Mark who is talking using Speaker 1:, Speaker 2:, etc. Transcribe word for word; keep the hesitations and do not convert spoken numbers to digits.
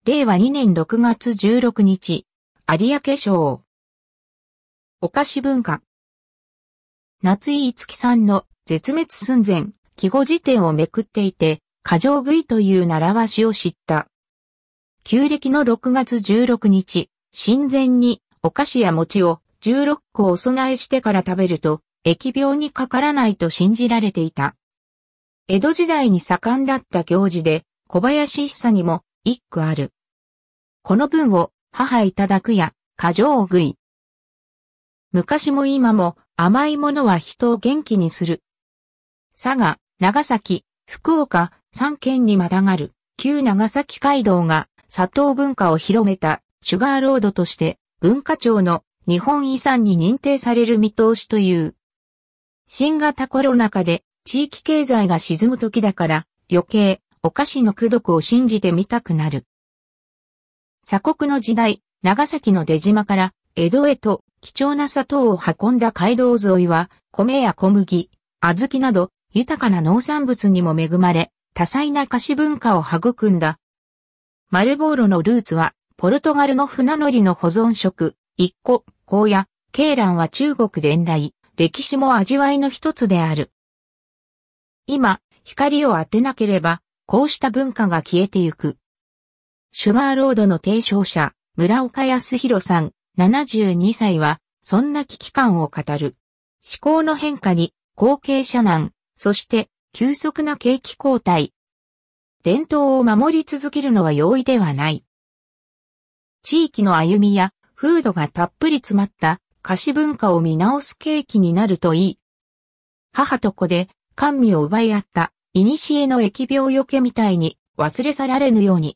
Speaker 1: れいわにねんろくがつじゅうろくにち、有明賞。お菓子文化。夏井いつきさんの絶滅寸前、季語辞典をめくっていて、過剰食いという習わしを知った。旧暦のろくがつじゅうろくにち、神前にお菓子や餅をじゅうろっこお供えしてから食べると、疫病にかからないと信じられていた。江戸時代に盛んだった行事で、小林久にも一句ある。この文を母いただくや、過剰食い。昔も今も甘いものは人を元気にする。佐賀、長崎、福岡、三県にまたがる旧長崎街道が砂糖文化を広めたシュガーロードとして文化庁の日本遺産に認定される見通しという。新型コロナ禍で地域経済が沈む時だから余計お菓子の功徳を信じてみたくなる。鎖国の時代、長崎の出島から江戸へと貴重な砂糖を運んだ街道沿いは米や小麦、小豆など豊かな農産物にも恵まれ多彩な菓子文化を育んだ。マルボーロのルーツはポルトガルの船乗りの保存食、一個、高野、鶏卵は中国伝来、歴史も味わいの一つである。今、光を当てなければ、こうした文化が消えてゆく。シュガーロードの提唱者、村岡康弘さん、ななじゅうにさいは、そんな危機感を語る。思考の変化に、後継者難、そして、急速な景気後退。伝統を守り続けるのは容易ではない。地域の歩みや、風土がたっぷり詰まった菓子文化を見直す契機になるといい。母と子で、甘味を奪い合った、古の疫病よけみたいに忘れ去られぬように。